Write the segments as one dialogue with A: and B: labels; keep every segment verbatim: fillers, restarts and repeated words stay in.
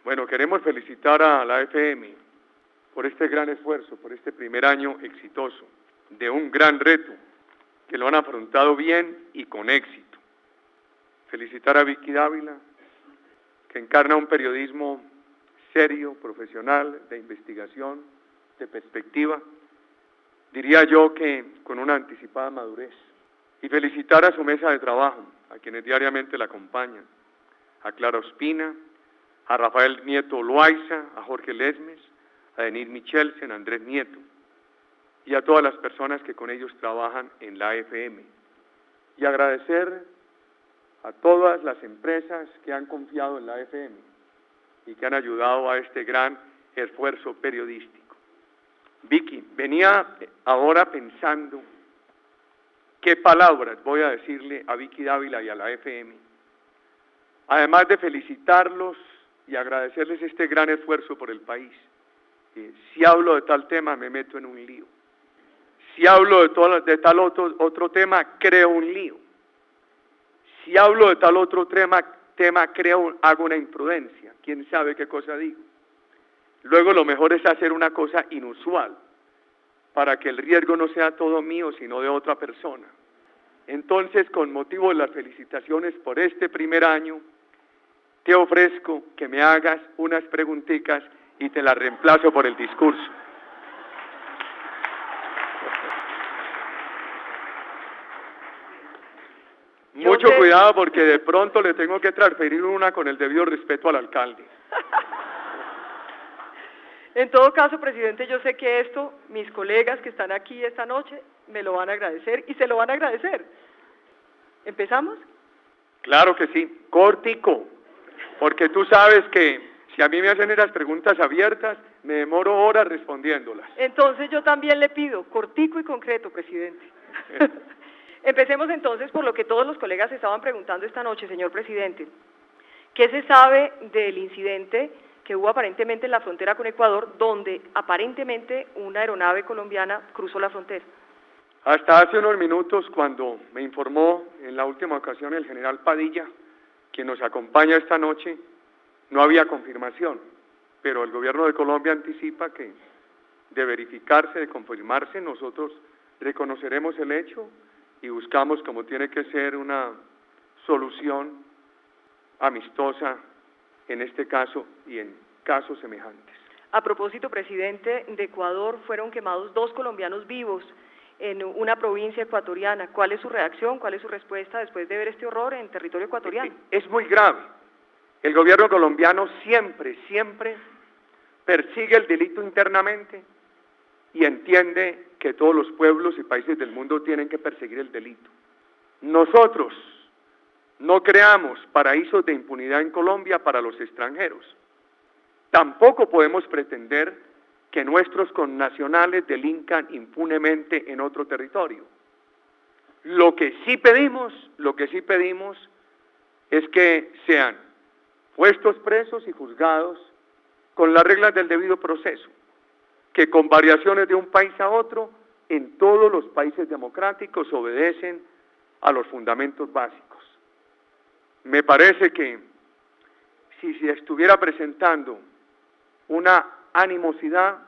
A: Bueno, queremos felicitar a la F M por este gran esfuerzo, por este primer año exitoso, de un gran reto, que lo han afrontado bien y con éxito. Felicitar a Vicky Dávila, que encarna un periodismo serio, profesional, de investigación, de perspectiva, diría yo que con una anticipada madurez. Y felicitar a su mesa de trabajo, a quienes diariamente la acompañan, a Clara Ospina, a Rafael Nieto Loaiza, a Jorge Lesmes, a Denise Michelsen, a Andrés Nieto, y a todas las personas que con ellos trabajan en la F M. Y agradecer a todas las empresas que han confiado en la F M y que han ayudado a este gran esfuerzo periodístico. Vicky, venía ahora pensando qué palabras voy a decirle a Vicky Dávila y a la F M, además de felicitarlos y agradecerles este gran esfuerzo por el país. Eh, si hablo de tal tema, me meto en un lío. Si hablo de, todo, de tal otro, otro tema, creo un lío. Si hablo de tal otro tema, tema creo, hago una imprudencia. ¿Quién sabe qué cosa digo? Luego lo mejor es hacer una cosa inusual, para que el riesgo no sea todo mío, sino de otra persona. Entonces, con motivo de las felicitaciones por este primer año, te ofrezco que me hagas unas preguntitas y te las reemplazo por el discurso. Mucho cuidado porque de pronto le tengo que transferir una con el debido respeto al alcalde.
B: En todo caso, presidente, yo sé que esto, mis colegas que están aquí esta noche, me lo van a agradecer y se lo van a agradecer. ¿Empezamos?
A: Claro que sí, cortico, porque tú sabes que si a mí me hacen esas preguntas abiertas, me demoro horas respondiéndolas.
B: Entonces yo también le pido, cortico y concreto, presidente. Eh. Empecemos entonces por lo que todos los colegas estaban preguntando esta noche, señor presidente. ¿Qué se sabe del incidente que hubo aparentemente en la frontera con Ecuador, donde aparentemente una aeronave colombiana cruzó la frontera?
A: Hasta hace unos minutos, cuando me informó en la última ocasión el general Padilla, quien nos acompaña esta noche, no había confirmación, pero el gobierno de Colombia anticipa que de verificarse, de confirmarse, nosotros reconoceremos el hecho y buscamos, como tiene que ser, una solución amistosa en este caso y en casos semejantes.
B: A propósito, presidente, de Ecuador fueron quemados dos colombianos vivos en una provincia ecuatoriana. ¿Cuál es su reacción, cuál es su respuesta después de ver este horror en territorio ecuatoriano?
A: Es muy grave. El gobierno colombiano siempre, siempre persigue el delito internamente y entiende que todos los pueblos y países del mundo tienen que perseguir el delito. Nosotros no creamos paraísos de impunidad en Colombia para los extranjeros. Tampoco podemos pretender que nuestros connacionales delincan impunemente en otro territorio. Lo que sí pedimos, lo que sí pedimos es que sean puestos presos y juzgados con las reglas del debido proceso, que con variaciones de un país a otro, en todos los países democráticos obedecen a los fundamentos básicos. Me parece que si se estuviera presentando una animosidad,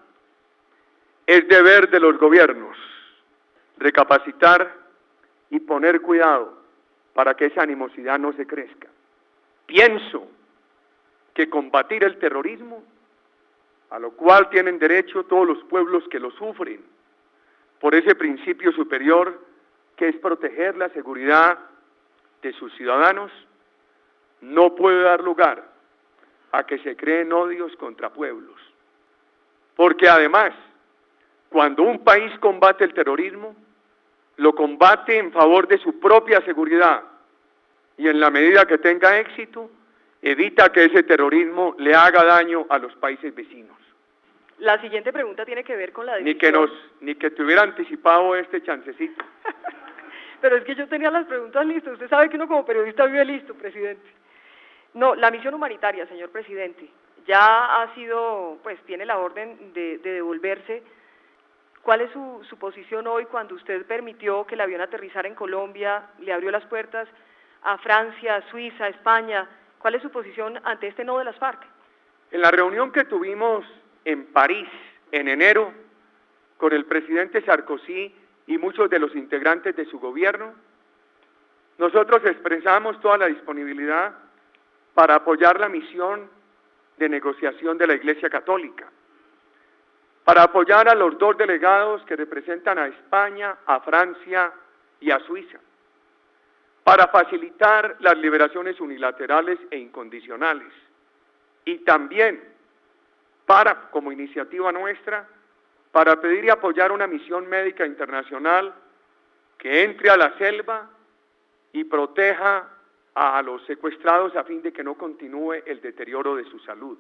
A: es deber de los gobiernos recapacitar y poner cuidado para que esa animosidad no se crezca. Pienso que combatir el terrorismo, a lo cual tienen derecho todos los pueblos que lo sufren, por ese principio superior que es proteger la seguridad de sus ciudadanos, no puede dar lugar a que se creen odios contra pueblos. Porque además, cuando un país combate el terrorismo, lo combate en favor de su propia seguridad y en la medida que tenga éxito, evita que ese terrorismo le haga daño a los países vecinos.
B: La siguiente pregunta tiene que ver con la decisión.
A: Ni que nos, ni que te hubiera anticipado este chancecito.
B: Pero es que yo tenía las preguntas listas. Usted sabe que uno como periodista vive listo, presidente. No, la misión humanitaria, señor presidente, ya ha sido, pues tiene la orden de, de devolverse. ¿Cuál es su, su posición hoy cuando usted permitió que el avión aterrizara en Colombia, le abrió las puertas a Francia, a Suiza, a España? ¿Cuál es su posición ante este no de las FARC?
A: En la reunión que tuvimos en París en enero con el presidente Sarkozy y muchos de los integrantes de su gobierno, nosotros expresamos toda la disponibilidad para apoyar la misión de negociación de la Iglesia Católica, para apoyar a los dos delegados que representan a España, a Francia y a Suiza, para facilitar las liberaciones unilaterales e incondicionales, y también para, como iniciativa nuestra, para pedir y apoyar una misión médica internacional que entre a la selva y proteja a los secuestrados a fin de que no continúe el deterioro de su salud.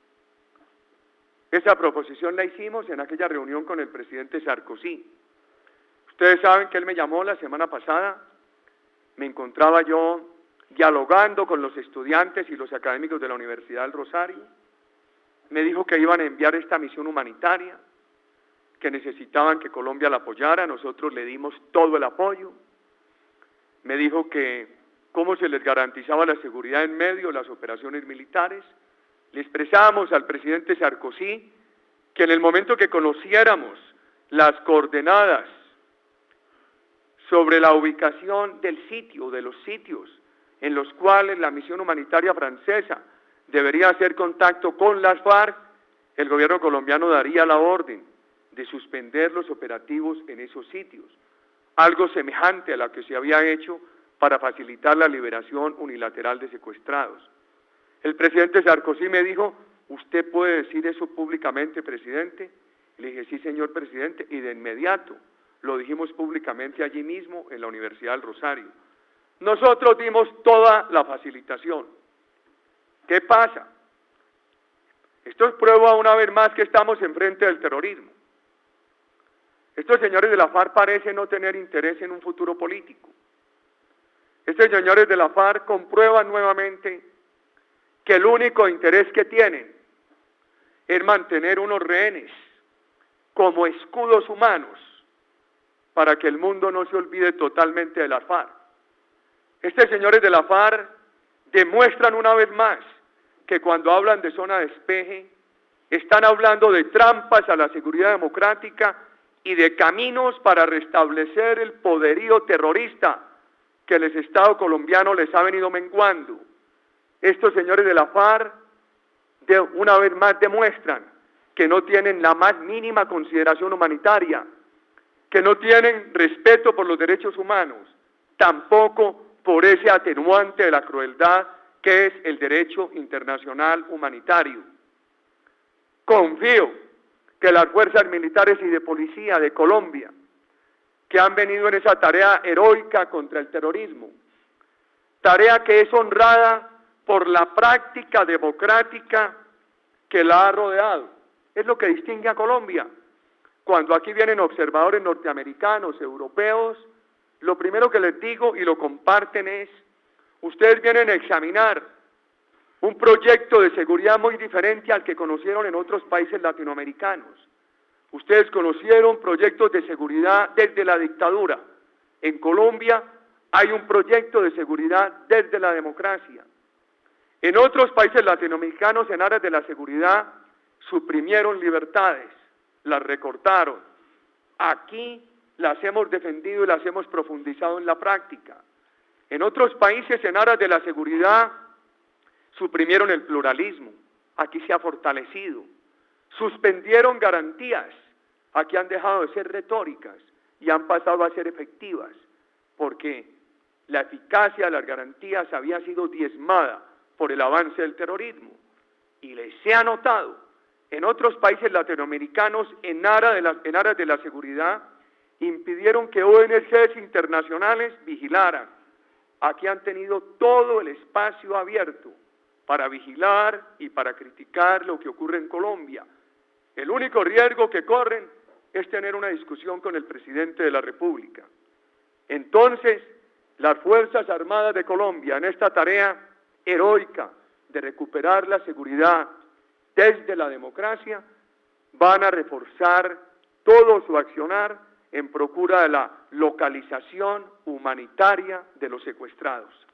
A: Esa proposición la hicimos en aquella reunión con el presidente Sarkozy. Ustedes saben que él me llamó la semana pasada, me encontraba yo dialogando con los estudiantes y los académicos de la Universidad del Rosario, me dijo que iban a enviar esta misión humanitaria, que necesitaban que Colombia la apoyara, nosotros le dimos todo el apoyo, me dijo que cómo se les garantizaba la seguridad en medio de las operaciones militares. Le expresamos al presidente Sarkozy que en el momento que conociéramos las coordenadas sobre la ubicación del sitio, de los sitios en los cuales la misión humanitaria francesa debería hacer contacto con las FARC, el gobierno colombiano daría la orden de suspender los operativos en esos sitios, algo semejante a lo que se había hecho para facilitar la liberación unilateral de secuestrados. El presidente Sarkozy me dijo, ¿usted puede decir eso públicamente, presidente? Le dije, sí, señor presidente, y de inmediato lo dijimos públicamente allí mismo en la Universidad del Rosario. Nosotros dimos toda la facilitación. ¿Qué pasa? Esto es prueba una vez más que estamos enfrente del terrorismo. Estos señores de la FARC parecen no tener interés en un futuro político. Estos señores de la FARC comprueban nuevamente que el único interés que tienen es mantener unos rehenes como escudos humanos para que el mundo no se olvide totalmente de la FARC. Estos señores de la FARC demuestran una vez más que cuando hablan de zona de despeje, están hablando de trampas a la seguridad democrática y de caminos para restablecer el poderío terrorista que el Estado colombiano les ha venido menguando. Estos señores de la FARC, de una vez más demuestran que no tienen la más mínima consideración humanitaria, que no tienen respeto por los derechos humanos, tampoco por ese atenuante de la crueldad que es el derecho internacional humanitario. Confío que las fuerzas militares y de policía de Colombia, que han venido en esa tarea heroica contra el terrorismo, tarea que es honrada por la práctica democrática que la ha rodeado, es lo que distingue a Colombia. Cuando aquí vienen observadores norteamericanos, europeos, lo primero que les digo y lo comparten es, ustedes vienen a examinar un proyecto de seguridad muy diferente al que conocieron en otros países latinoamericanos. Ustedes conocieron proyectos de seguridad desde la dictadura. En Colombia hay un proyecto de seguridad desde la democracia. En otros países latinoamericanos, en áreas de la seguridad, suprimieron libertades, las recortaron. Aquí las hemos defendido y las hemos profundizado en la práctica. En otros países, en aras de la seguridad, suprimieron el pluralismo, aquí se ha fortalecido. Suspendieron garantías, aquí han dejado de ser retóricas y han pasado a ser efectivas, porque la eficacia de las garantías había sido diezmada por el avance del terrorismo. Y les se ha notado, en otros países latinoamericanos, en aras de la, en aras de la seguridad, impidieron que O N Ges internacionales vigilaran. Aquí han tenido todo el espacio abierto para vigilar y para criticar lo que ocurre en Colombia. El único riesgo que corren es tener una discusión con el presidente de la República. Entonces, las Fuerzas Armadas de Colombia, en esta tarea heroica de recuperar la seguridad desde la democracia, van a reforzar todo su accionar en procura de la localización humanitaria de los secuestrados.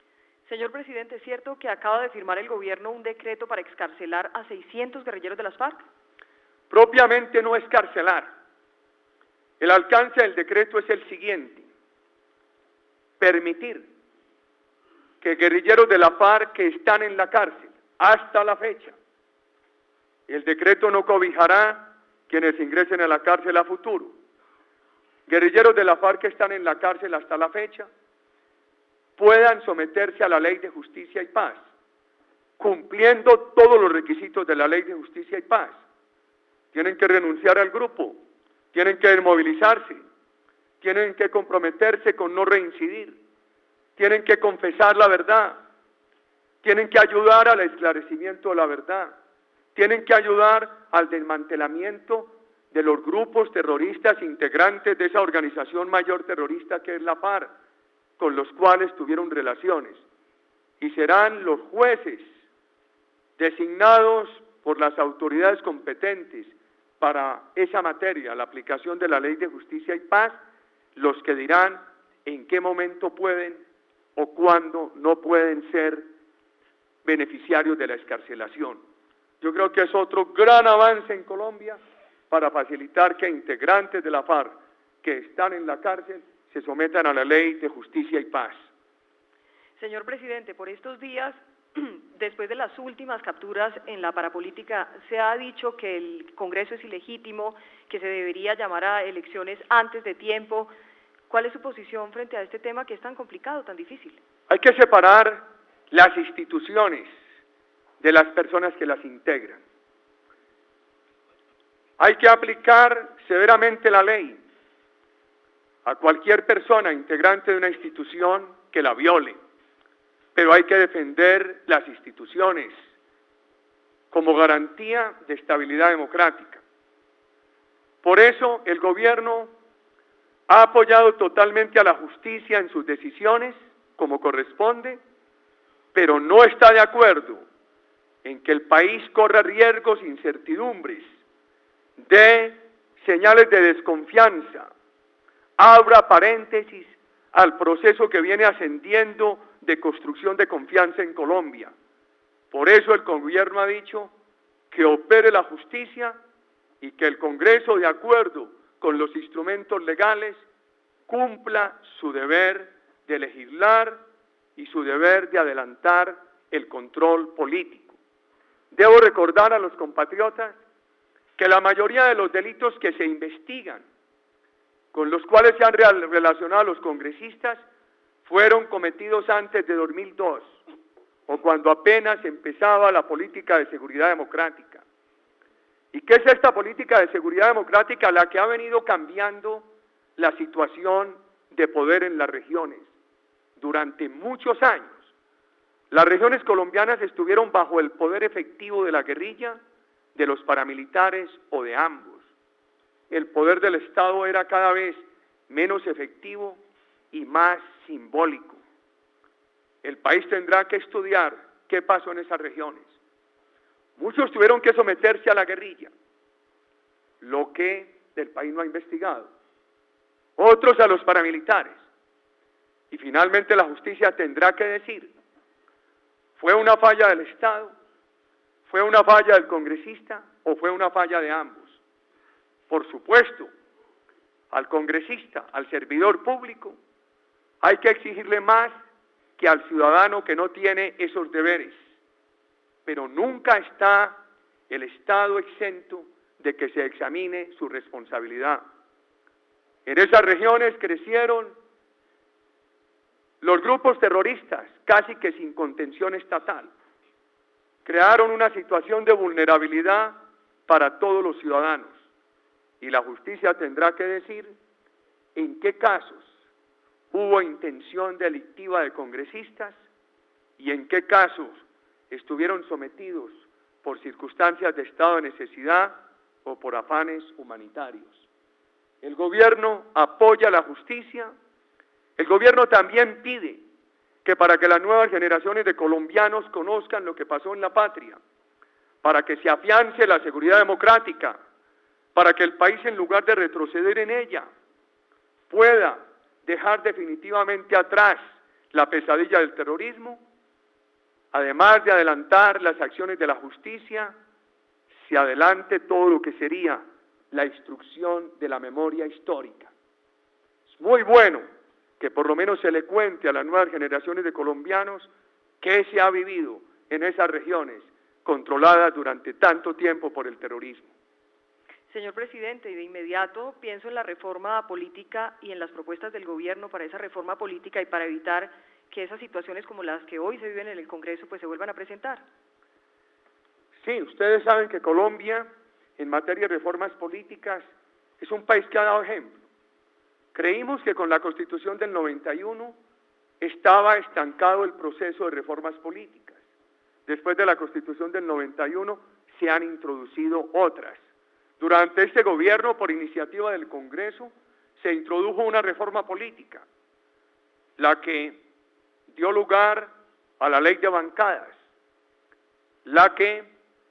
B: Señor presidente, ¿es cierto que acaba de firmar el gobierno un decreto para excarcelar a seiscientos guerrilleros de las FARC?
A: Propiamente no excarcelar. El alcance del decreto es el siguiente: permitir que guerrilleros de la FARC que están en la cárcel hasta la fecha, el decreto no cobijará quienes ingresen a la cárcel a futuro. Guerrilleros de la FARC que están en la cárcel hasta la fecha puedan someterse a la Ley de Justicia y Paz, cumpliendo todos los requisitos de la Ley de Justicia y Paz. Tienen que renunciar al grupo, tienen que desmovilizarse, tienen que comprometerse con no reincidir, tienen que confesar la verdad, tienen que ayudar al esclarecimiento de la verdad, tienen que ayudar al desmantelamiento de los grupos terroristas integrantes de esa organización mayor terrorista que es la FARC, con los cuales tuvieron relaciones, y serán los jueces designados por las autoridades competentes para esa materia, la aplicación de la Ley de Justicia y Paz, los que dirán en qué momento pueden o cuándo no pueden ser beneficiarios de la excarcelación. Yo creo que es otro gran avance en Colombia para facilitar que integrantes de la FARC que están en la cárcel se sometan a la Ley de Justicia y Paz.
B: Señor presidente, por estos días, después de las últimas capturas en la parapolítica, se ha dicho que el Congreso es ilegítimo, que se debería llamar a elecciones antes de tiempo. ¿Cuál es su posición frente a este tema que es tan complicado, tan difícil?
A: Hay que separar las instituciones de las personas que las integran. Hay que aplicar severamente la ley a cualquier persona integrante de una institución que la viole, pero hay que defender las instituciones como garantía de estabilidad democrática. Por eso el gobierno ha apoyado totalmente a la justicia en sus decisiones, como corresponde, pero no está de acuerdo en que el país corra riesgos, incertidumbres, de señales de desconfianza, abra paréntesis al proceso que viene ascendiendo de construcción de confianza en Colombia. Por eso el gobierno ha dicho que opere la justicia y que el Congreso, de acuerdo con los instrumentos legales, cumpla su deber de legislar y su deber de adelantar el control político. Debo recordar a los compatriotas que la mayoría de los delitos que se investigan, con los cuales se han relacionado los congresistas, fueron cometidos antes de dos mil dos, o cuando apenas empezaba la política de seguridad democrática. ¿Y qué es esta política de seguridad democrática? La que ha venido cambiando la situación de poder en las regiones. Durante muchos años, las regiones colombianas estuvieron bajo el poder efectivo de la guerrilla, de los paramilitares o de ambos. El poder del Estado era cada vez menos efectivo y más simbólico. El país tendrá que estudiar qué pasó en esas regiones. Muchos tuvieron que someterse a la guerrilla, lo que el país no ha investigado. Otros a los paramilitares. Y finalmente la justicia tendrá que decir, ¿fue una falla del Estado? ¿Fue una falla del congresista? ¿O fue una falla de ambos? Por supuesto, al congresista, al servidor público, hay que exigirle más que al ciudadano que no tiene esos deberes. Pero nunca está el Estado exento de que se examine su responsabilidad. En esas regiones crecieron los grupos terroristas, casi que sin contención estatal. Crearon una situación de vulnerabilidad para todos los ciudadanos. Y la justicia tendrá que decir en qué casos hubo intención delictiva de congresistas y en qué casos estuvieron sometidos por circunstancias de estado de necesidad o por afanes humanitarios. El gobierno apoya la justicia, el gobierno también pide que para que las nuevas generaciones de colombianos conozcan lo que pasó en la patria, para que se afiance la seguridad democrática, para que el país, en lugar de retroceder en ella, pueda dejar definitivamente atrás la pesadilla del terrorismo, además de adelantar las acciones de la justicia, se adelante todo lo que sería la instrucción de la memoria histórica. Es muy bueno que por lo menos se le cuente a las nuevas generaciones de colombianos qué se ha vivido en esas regiones controladas durante tanto tiempo por el terrorismo.
B: Señor presidente, y de inmediato pienso en la reforma política y en las propuestas del gobierno para esa reforma política y para evitar que esas situaciones como las que hoy se viven en el Congreso pues se vuelvan a presentar.
A: Sí, ustedes saben que Colombia, en materia de reformas políticas, es un país que ha dado ejemplo. Creímos que con la Constitución del noventa y uno estaba estancado el proceso de reformas políticas. Después de la Constitución del noventa y uno se han introducido otras. Durante este gobierno, por iniciativa del Congreso, se introdujo una reforma política, la que dio lugar a la ley de bancadas, la que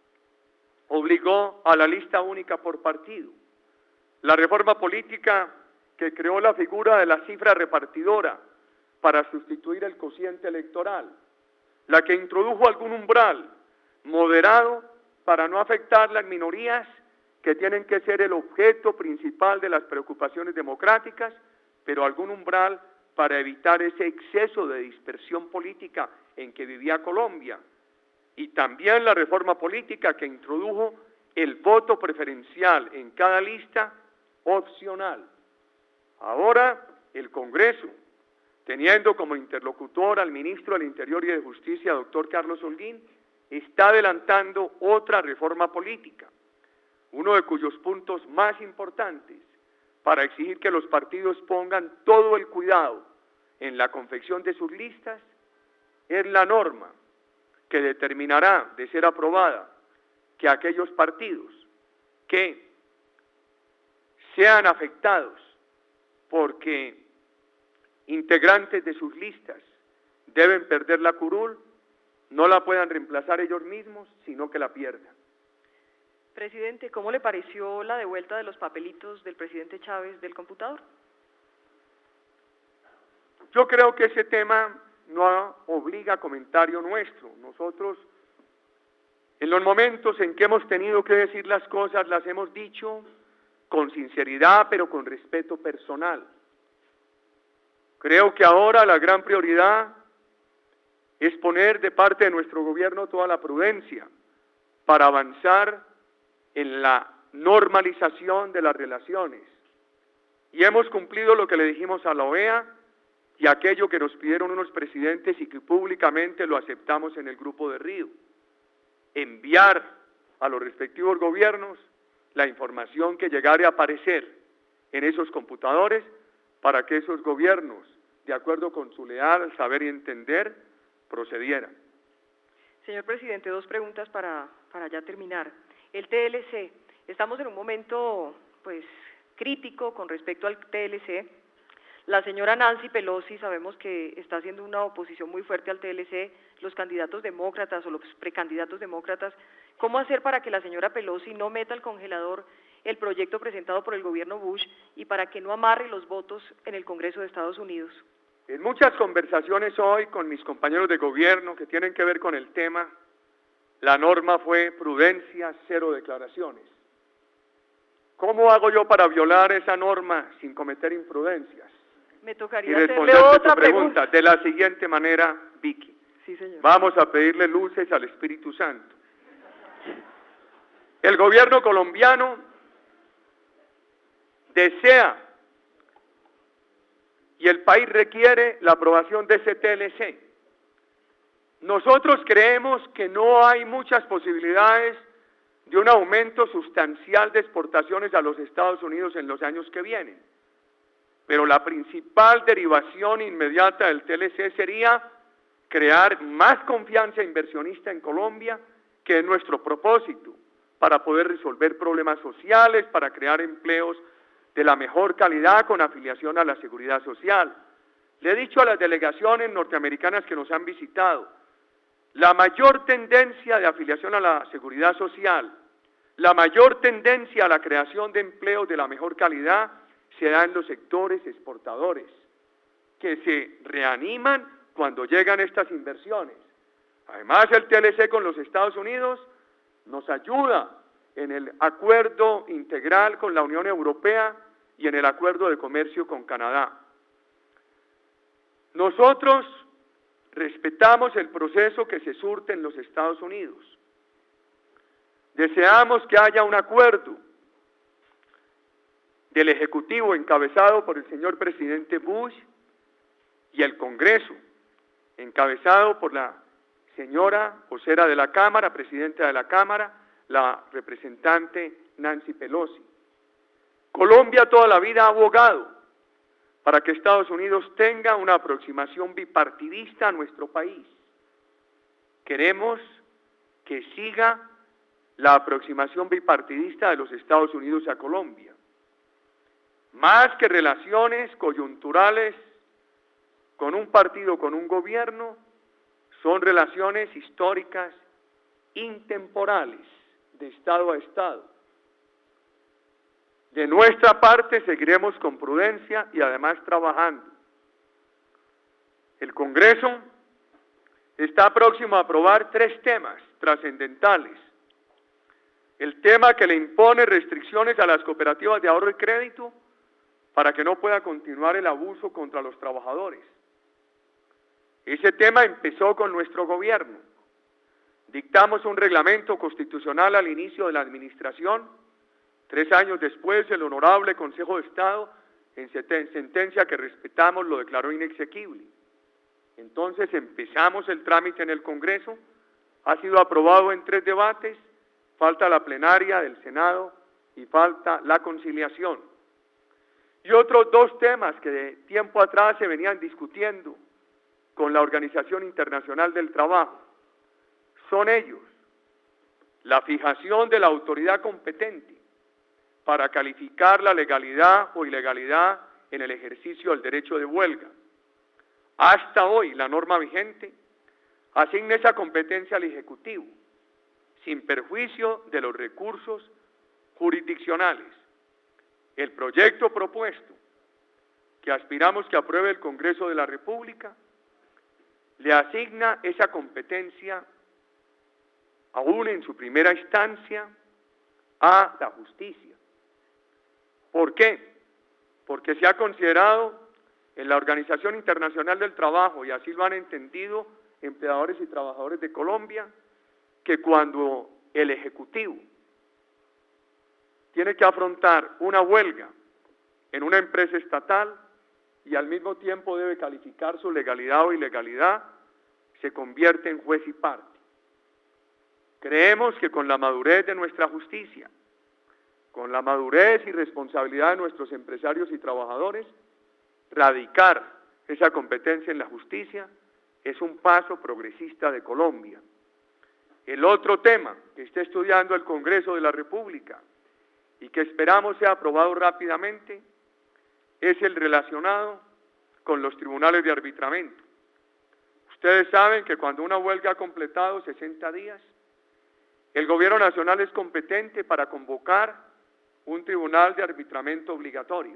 A: obligó a la lista única por partido, la reforma política que creó la figura de la cifra repartidora para sustituir el cociente electoral, la que introdujo algún umbral moderado para no afectar las minorías que tienen que ser el objeto principal de las preocupaciones democráticas, pero algún umbral para evitar ese exceso de dispersión política en que vivía Colombia, y también la reforma política que introdujo el voto preferencial en cada lista opcional. Ahora el Congreso, teniendo como interlocutor al ministro del Interior y de Justicia, doctor Carlos Holguín, está adelantando otra reforma política, uno de cuyos puntos más importantes para exigir que los partidos pongan todo el cuidado en la confección de sus listas es la norma que determinará, de ser aprobada, que aquellos partidos que sean afectados porque integrantes de sus listas deben perder la curul, no la puedan reemplazar ellos mismos, sino que la pierdan.
B: Presidente, ¿cómo le pareció la devuelta de los papelitos del presidente Chávez del computador?
A: Yo creo que ese tema no obliga a comentario nuestro. Nosotros, en los momentos en que hemos tenido que decir las cosas, las hemos dicho con sinceridad, pero con respeto personal. Creo que ahora la gran prioridad es poner de parte de nuestro gobierno toda la prudencia para avanzar en la normalización de las relaciones. Y hemos cumplido lo que le dijimos a la O E A y aquello que nos pidieron unos presidentes y que públicamente lo aceptamos en el Grupo de Río. Enviar a los respectivos gobiernos la información que llegare a aparecer en esos computadores para que esos gobiernos, de acuerdo con su leal saber y entender, procedieran.
B: Señor presidente, dos preguntas para, para ya terminar. El T L C, estamos en un momento pues crítico con respecto al T L C. La señora Nancy Pelosi sabemos que está haciendo una oposición muy fuerte al T L C, los candidatos demócratas o los precandidatos demócratas. ¿Cómo hacer para que la señora Pelosi no meta al congelador el proyecto presentado por el gobierno Bush y para que no amarre los votos en el Congreso de Estados Unidos?
A: En muchas conversaciones hoy con mis compañeros de gobierno que tienen que ver con el tema, la norma fue prudencia, cero declaraciones. ¿Cómo hago yo para violar esa norma sin cometer imprudencias?
B: Me tocaría
A: y
B: hacerle
A: responderte
B: otra
A: tu pregunta
B: pregunta.
A: de la siguiente manera, Vicky.
B: Sí, señor.
A: Vamos a pedirle luces al Espíritu Santo. El gobierno colombiano desea y el país requiere la aprobación de ese T L C. Nosotros creemos que no hay muchas posibilidades de un aumento sustancial de exportaciones a los Estados Unidos en los años que vienen. Pero la principal derivación inmediata del T L C sería crear más confianza inversionista en Colombia, que es nuestro propósito, para poder resolver problemas sociales, para crear empleos de la mejor calidad con afiliación a la seguridad social. Le he dicho a las delegaciones norteamericanas que nos han visitado, la mayor tendencia de afiliación a la seguridad social, la mayor tendencia a la creación de empleos de la mejor calidad se da en los sectores exportadores, que se reaniman cuando llegan estas inversiones. Además, el T L C con los Estados Unidos nos ayuda en el acuerdo integral con la Unión Europea y en el acuerdo de comercio con Canadá. Nosotros respetamos el proceso que se surte en los Estados Unidos. Deseamos que haya un acuerdo del Ejecutivo encabezado por el señor presidente Bush y el Congreso, encabezado por la señora vocera de la Cámara, presidenta de la Cámara, la representante Nancy Pelosi. Colombia toda la vida ha abogado para que Estados Unidos tenga una aproximación bipartidista a nuestro país. Queremos que siga la aproximación bipartidista de los Estados Unidos a Colombia. Más que relaciones coyunturales con un partido, con un gobierno, son relaciones históricas intemporales, de Estado a Estado. De nuestra parte seguiremos con prudencia y además trabajando. El Congreso está próximo a aprobar tres temas trascendentales. El tema que le impone restricciones a las cooperativas de ahorro y crédito para que no pueda continuar el abuso contra los trabajadores. Ese tema empezó con nuestro gobierno. Dictamos un reglamento constitucional al inicio de la administración. Tres años después, el Honorable Consejo de Estado, en sentencia que respetamos, lo declaró inexequible. Entonces empezamos el trámite en el Congreso, ha sido aprobado en tres debates, falta la plenaria del Senado y falta la conciliación. Y otros dos temas que de tiempo atrás se venían discutiendo con la Organización Internacional del Trabajo son ellos: la fijación de la autoridad competente para calificar la legalidad o ilegalidad en el ejercicio del derecho de huelga. Hasta hoy, la norma vigente asigna esa competencia al Ejecutivo, sin perjuicio de los recursos jurisdiccionales. El proyecto propuesto, que aspiramos que apruebe el Congreso de la República, le asigna esa competencia, aún en su primera instancia, a la justicia. ¿Por qué? Porque se ha considerado en la Organización Internacional del Trabajo, y así lo han entendido empleadores y trabajadores de Colombia, que cuando el Ejecutivo tiene que afrontar una huelga en una empresa estatal y al mismo tiempo debe calificar su legalidad o ilegalidad, se convierte en juez y parte. Creemos que con la madurez de nuestra justicia, con la madurez y responsabilidad de nuestros empresarios y trabajadores, radicar esa competencia en la justicia es un paso progresista de Colombia. El otro tema que está estudiando el Congreso de la República y que esperamos sea aprobado rápidamente es el relacionado con los tribunales de arbitramiento. Ustedes saben que cuando una huelga ha completado sesenta días, el Gobierno Nacional es competente para convocar un tribunal de arbitramiento obligatorio.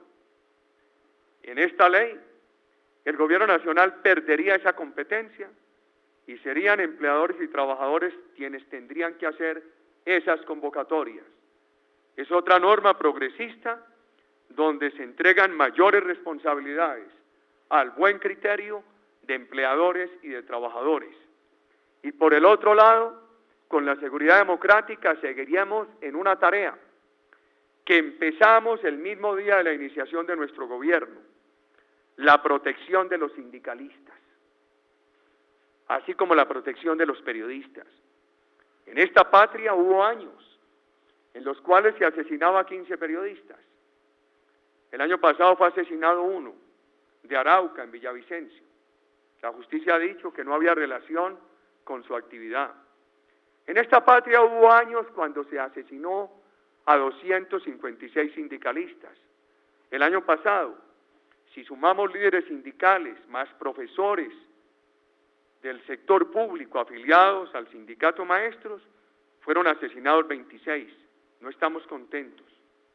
A: En esta ley, el Gobierno Nacional perdería esa competencia y serían empleadores y trabajadores quienes tendrían que hacer esas convocatorias. Es otra norma progresista donde se entregan mayores responsabilidades al buen criterio de empleadores y de trabajadores. Y por el otro lado, con la seguridad democrática seguiríamos en una tarea que empezamos el mismo día de la iniciación de nuestro gobierno: la protección de los sindicalistas, así como la protección de los periodistas. En esta patria hubo años en los cuales se asesinaba a quince periodistas. El año pasado fue asesinado uno, de Arauca, en Villavicencio. La justicia ha dicho que no había relación con su actividad. En esta patria hubo años cuando se asesinó a doscientos cincuenta y seis sindicalistas. El año pasado, si sumamos líderes sindicales, más profesores del sector público afiliados al sindicato maestros, fueron asesinados veintiséis. No estamos contentos.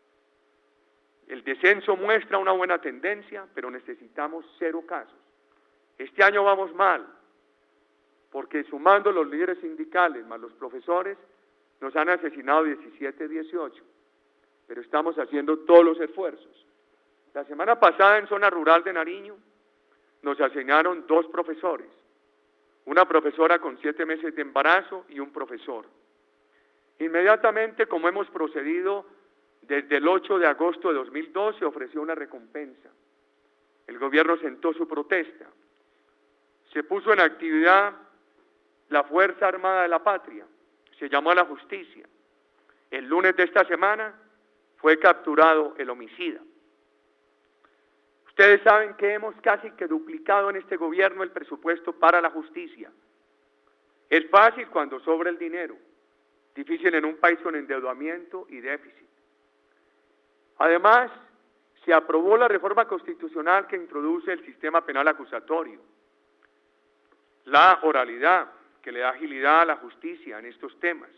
A: El descenso muestra una buena tendencia, pero necesitamos cero casos. Este año vamos mal. porque sumando los líderes sindicales más los profesores, nos han asesinado diecisiete, dieciocho, pero estamos haciendo todos los esfuerzos. La semana pasada en zona rural de Nariño nos asesinaron dos profesores, una profesora con siete meses de embarazo y un profesor. Inmediatamente, como hemos procedido desde el ocho de agosto de dos mil doce, ofreció una recompensa. El gobierno sentó su protesta. Se puso en actividad la Fuerza Armada de la Patria, se llamó a la justicia. El lunes de esta semana fue capturado el homicida. Ustedes saben que hemos casi que duplicado en este gobierno el presupuesto para la justicia. Es fácil cuando sobra el dinero, difícil en un país con endeudamiento y déficit. Además, se aprobó la reforma constitucional que introduce el sistema penal acusatorio, la oralidad, que le da agilidad a la justicia en estos temas.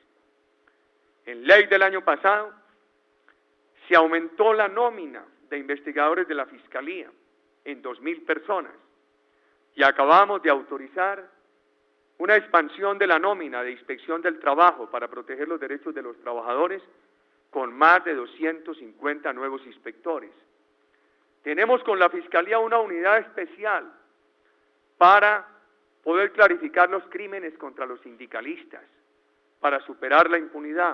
A: En ley del año pasado, se aumentó la nómina de investigadores de la Fiscalía en dos mil personas y acabamos de autorizar una expansión de la nómina de inspección del trabajo para proteger los derechos de los trabajadores con más de doscientos cincuenta nuevos inspectores. Tenemos con la Fiscalía una unidad especial para poder clarificar los crímenes contra los sindicalistas, para superar la impunidad.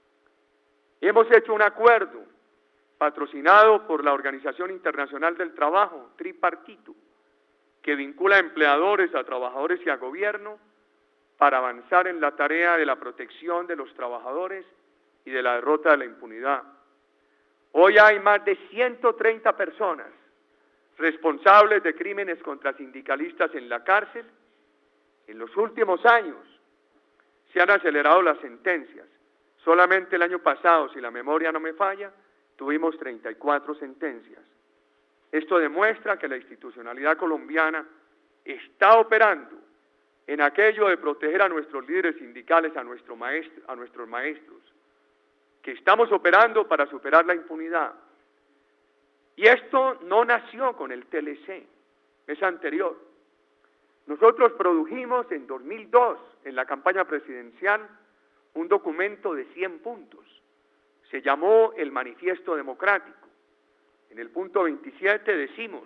A: Hemos hecho un acuerdo patrocinado por la Organización Internacional del Trabajo, tripartito, que vincula a empleadores, a trabajadores y a gobierno para avanzar en la tarea de la protección de los trabajadores y de la derrota de la impunidad. Hoy hay más de ciento treinta personas responsables de crímenes contra sindicalistas en la cárcel. En los últimos años se han acelerado las sentencias. Solamente el año pasado, si la memoria no me falla, tuvimos treinta y cuatro sentencias. Esto demuestra que la institucionalidad colombiana está operando en aquello de proteger a nuestros líderes sindicales, a, nuestro maestro, a nuestros maestros, que estamos operando para superar la impunidad. Y esto no nació con el T L C, es anterior. Nosotros produjimos en dos mil dos, en la campaña presidencial, un documento de cien puntos. Se llamó el Manifiesto Democrático. En el punto veintisiete decimos,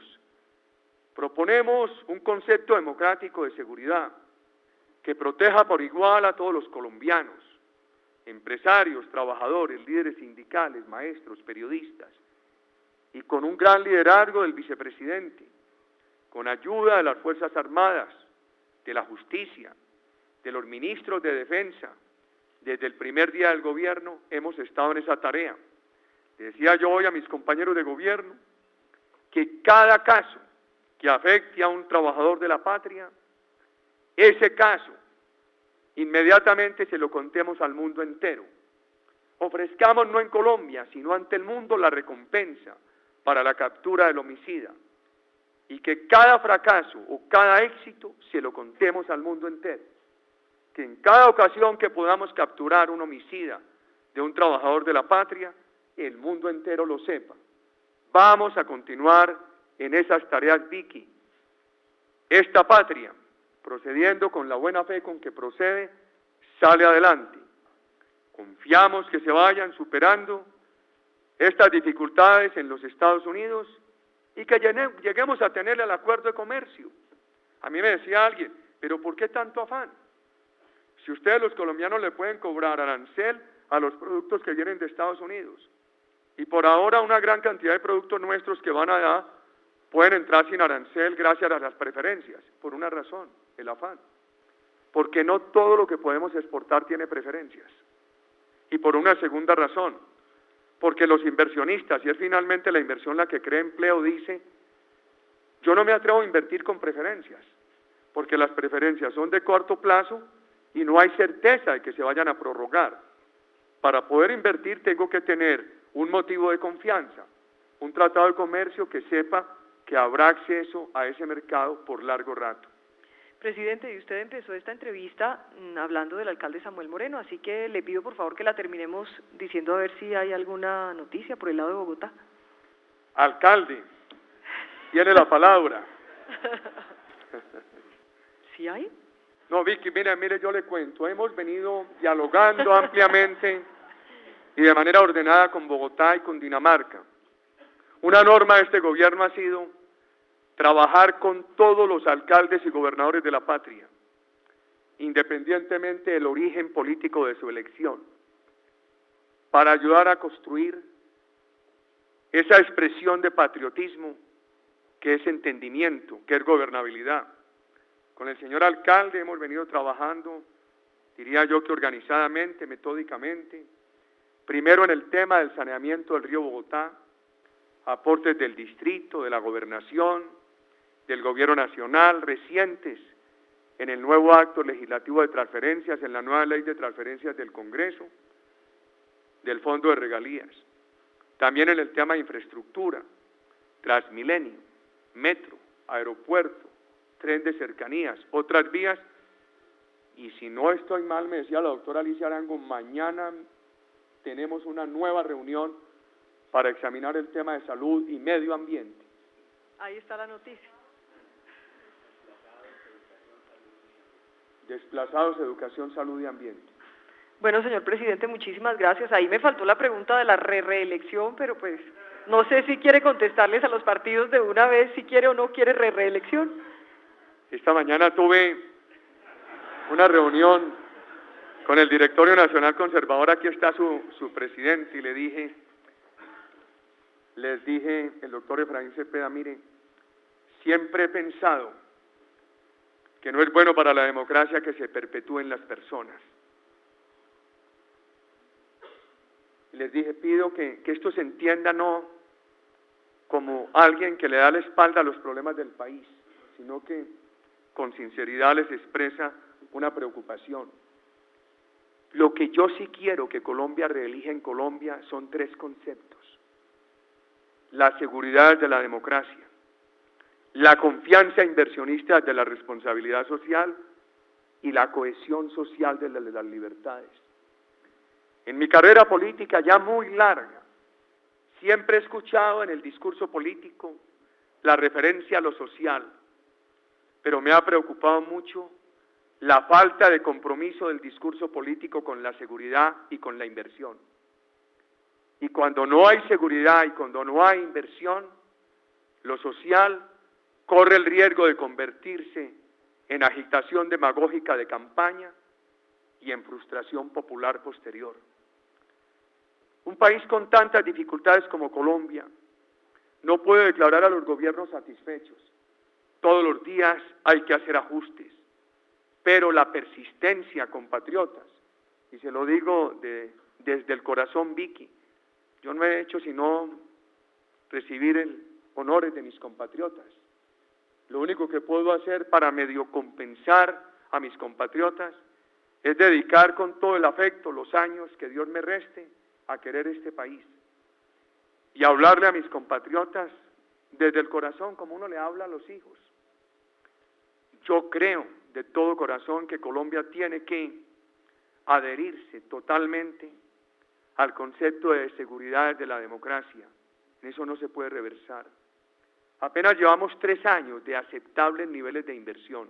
A: proponemos un concepto democrático de seguridad que proteja por igual a todos los colombianos, empresarios, trabajadores, líderes sindicales, maestros, periodistas, y con un gran liderazgo del vicepresidente, con ayuda de las Fuerzas Armadas, de la Justicia, de los ministros de Defensa. Desde el primer día del gobierno hemos estado en esa tarea. Le decía yo hoy a mis compañeros de gobierno que cada caso que afecte a un trabajador de la patria, ese caso inmediatamente se lo contemos al mundo entero. Ofrezcamos no en Colombia, sino ante el mundo la recompensa para la captura del homicida. Y que cada fracaso o cada éxito se lo contemos al mundo entero. Que en cada ocasión que podamos capturar un homicida de un trabajador de la patria, el mundo entero lo sepa. Vamos a continuar en esas tareas, Vicky. Esta patria, procediendo con la buena fe con que procede, sale adelante. Confiamos que se vayan superando estas dificultades en los Estados Unidos y que lleguemos a tener el acuerdo de comercio. A mí me decía alguien, ¿pero por qué tanto afán? Si ustedes los colombianos le pueden cobrar arancel a los productos que vienen de Estados Unidos, y por ahora una gran cantidad de productos nuestros que van allá pueden entrar sin arancel gracias a las preferencias, por una razón, el afán. Porque no todo lo que podemos exportar tiene preferencias. Y por una segunda razón, porque los inversionistas, y es finalmente la inversión la que crea empleo, dice, yo no me atrevo a invertir con preferencias, porque las preferencias son de corto plazo y no hay certeza de que se vayan a prorrogar. Para poder invertir tengo que tener un motivo de confianza, un tratado de comercio que sepa que habrá acceso a ese mercado por largo rato.
B: Presidente, y usted empezó esta entrevista mmm, hablando del alcalde Samuel Moreno, así que le pido por favor que la terminemos diciendo a ver si hay alguna noticia por el lado de Bogotá.
A: Alcalde, tiene la palabra.
B: ¿Sí hay?
A: No, Vicky, mire, mire, yo le cuento, hemos venido dialogando ampliamente y de manera ordenada con Bogotá y con Dinamarca. Una norma de este gobierno ha sido trabajar con todos los alcaldes y gobernadores de la patria, independientemente del origen político de su elección, para ayudar a construir esa expresión de patriotismo que es entendimiento, que es gobernabilidad. Con el señor alcalde hemos venido trabajando, diría yo que organizadamente, metódicamente, primero en el tema del saneamiento del río Bogotá, aportes del distrito, de la gobernación, del gobierno nacional, recientes en el nuevo acto legislativo de transferencias, en la nueva ley de transferencias del Congreso, del Fondo de Regalías. También en el tema de infraestructura, Transmilenio, metro, aeropuerto, tren de cercanías, otras vías, y si no estoy mal, me decía la doctora Alicia Arango, mañana tenemos una nueva reunión para examinar el tema de salud y medio ambiente.
B: Ahí está la noticia.
A: Desplazados, educación, salud y ambiente.
B: Bueno, señor presidente, muchísimas gracias. Ahí me faltó la pregunta de la re reelección, pero pues no sé si quiere contestarles a los partidos de una vez, si quiere o no quiere re reelección.
A: Esta mañana tuve una reunión con el Directorio Nacional Conservador, aquí está su, su presidente, y le dije, les dije, el doctor Efraín Cepeda, mire, siempre he pensado que no es bueno para la democracia que se perpetúen las personas. Y les dije, pido que, que esto se entienda no como alguien que le da la espalda a los problemas del país, sino que con sinceridad les expresa una preocupación. Lo que yo sí quiero que Colombia reelija en Colombia son tres conceptos: la seguridad de la democracia, la confianza inversionista de la responsabilidad social y la cohesión social de las libertades. En mi carrera política ya muy larga, siempre he escuchado en el discurso político la referencia a lo social, pero me ha preocupado mucho la falta de compromiso del discurso político con la seguridad y con la inversión. Y cuando no hay seguridad y cuando no hay inversión, lo social corre el riesgo de convertirse en agitación demagógica de campaña y en frustración popular posterior. Un país con tantas dificultades como Colombia no puede declarar a los gobiernos satisfechos. Todos los días hay que hacer ajustes, pero la persistencia, compatriotas, y se lo digo de, desde el corazón, Vicky, yo no he hecho sino recibir el honores de mis compatriotas. Lo único que puedo hacer para medio compensar a mis compatriotas es dedicar con todo el afecto los años que Dios me reste a querer este país y hablarle a mis compatriotas desde el corazón como uno le habla a los hijos. Yo creo de todo corazón que Colombia tiene que adherirse totalmente al concepto de seguridad de la democracia. En eso no se puede reversar. Apenas llevamos tres años de aceptables niveles de inversión.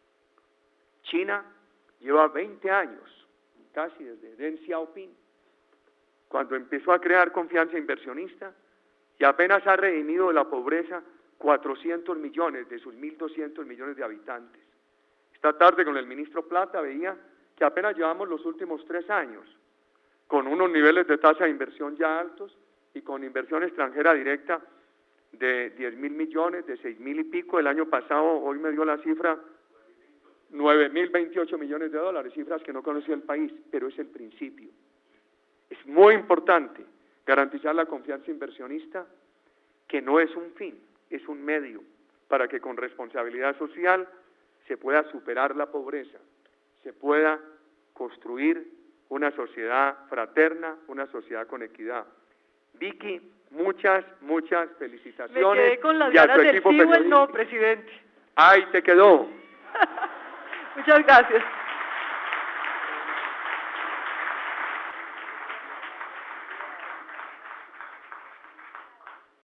A: China lleva veinte años, casi desde Deng Xiaoping, cuando empezó a crear confianza inversionista, y apenas ha redimido de la pobreza cuatrocientos millones de sus mil doscientos millones de habitantes. Esta tarde con el ministro Plata veía que apenas llevamos los últimos tres años con unos niveles de tasa de inversión ya altos y con inversión extranjera directa de diez mil millones, de seis mil y pico. El año pasado, hoy me dio la cifra, nueve mil veintiocho millones de dólares, cifras que no conocía el país, pero es el principio. Es muy importante garantizar la confianza inversionista, que no es un fin, es un medio para que con responsabilidad social se pueda superar la pobreza, se pueda construir una sociedad fraterna, una sociedad con equidad. Vicky, muchas, muchas felicitaciones.
B: Me quedé con las ganas del sí o el no, presidente.
A: ¡Ay, te quedó!
B: Muchas gracias.